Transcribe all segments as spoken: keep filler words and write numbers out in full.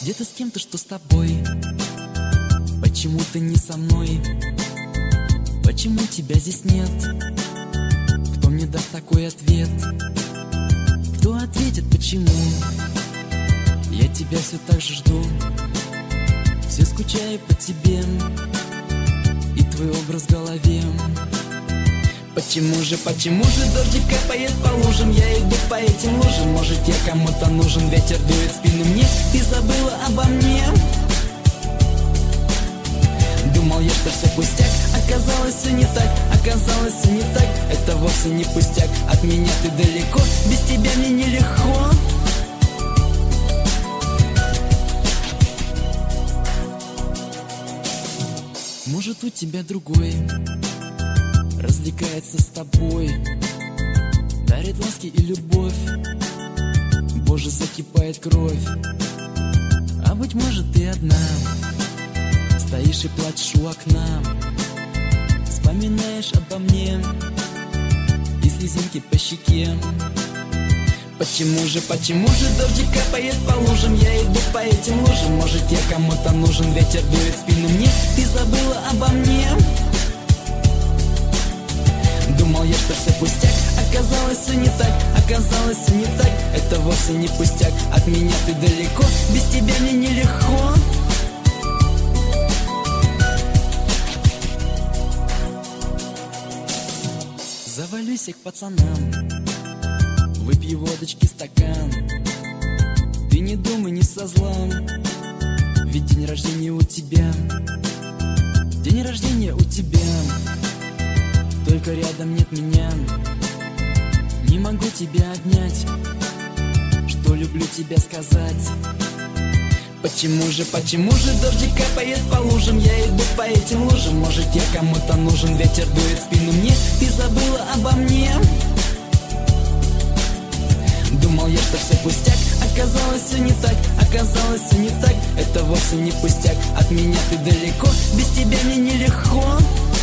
Где ты с кем-то, что с тобой? Почему ты не со мной? Почему тебя здесь нет? Кто мне даст такой ответ? Кто ответит, почему? Я тебя все так же жду, все скучаю по тебе и твой образ в голове. Почему же, почему же дождик капает по лужам? Я иду по этим лужам. Может, я кому-то нужен, ветер дует в спину мне. Ты забыла обо мне? Думал я, что все пустяк, оказалось все не так. Оказалось все не так, это вовсе не пустяк. От меня ты далеко, без тебя мне нелегко. Может, у тебя другой развлекается с тобой, дарит ласки и любовь. Боже, закипает кровь. А быть может, ты одна стоишь и плачешь у окна, вспоминаешь обо мне и слезинки по щеке. Почему же, почему же дождик капает по лужам? Я иду по этим лужам. Может, я кому-то нужен, ветер дует в спину мне. Ты забыла обо мне? Думал я, что все пустяк, оказалось все не так. Оказалось все не так, это вовсе не пустяк. От меня ты далеко, без тебя мне нелегко. Завалюсь я к пацанам, выпью водочки стакан. Ты не думай, не со зла, ведь день рождения у тебя. День рождения у тебя, только рядом нет меня. Не могу тебя обнять, что люблю тебя сказать. Почему же, почему же дождик капает по лужам? Я иду по этим лужам. Может, я кому-то нужен, ветер дует в спину мне. Ты забыла обо мне? Думал я, что все пустяк, оказалось все не так. Оказалось все не так, это вовсе не пустяк. От меня ты далеко, без тебя мне нелегко.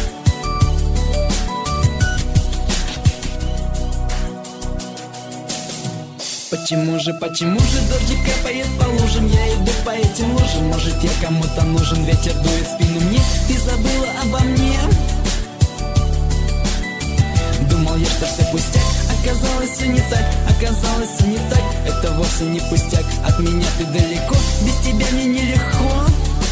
Почему же, почему же дождик капает по лужам? Я иду по этим лужам. Может, я кому-то нужен, ветер дует в спину мне. Ты забыла обо мне? Думал я, что все пустяк, оказалось все не так. Оказалось все не так, это вовсе не пустяк. От меня ты далеко, без тебя мне нелегко.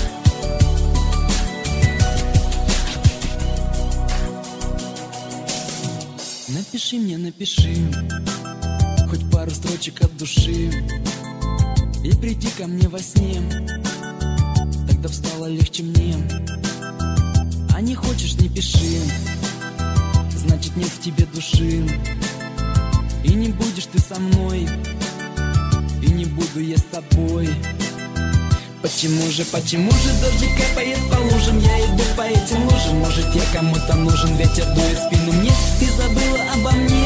Напиши мне, напиши хоть пару строчек от души и приди ко мне во сне, тогда б стало легче мне. А не хочешь, не пиши, значит нет в тебе души. И не будешь ты со мной, и не буду я с тобой. Почему же, почему же дождик капает по лужам? Я иду по этим лужам. Может, я кому-то нужен, ветер дует в спину мне. Ты забыла обо мне?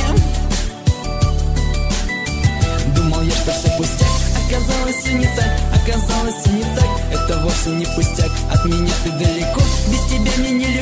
Думал я, что все пустяк, оказалось все не так. Оказалось все не так, это вовсе не пустяк. От меня ты далеко, без тебя мне нельзя.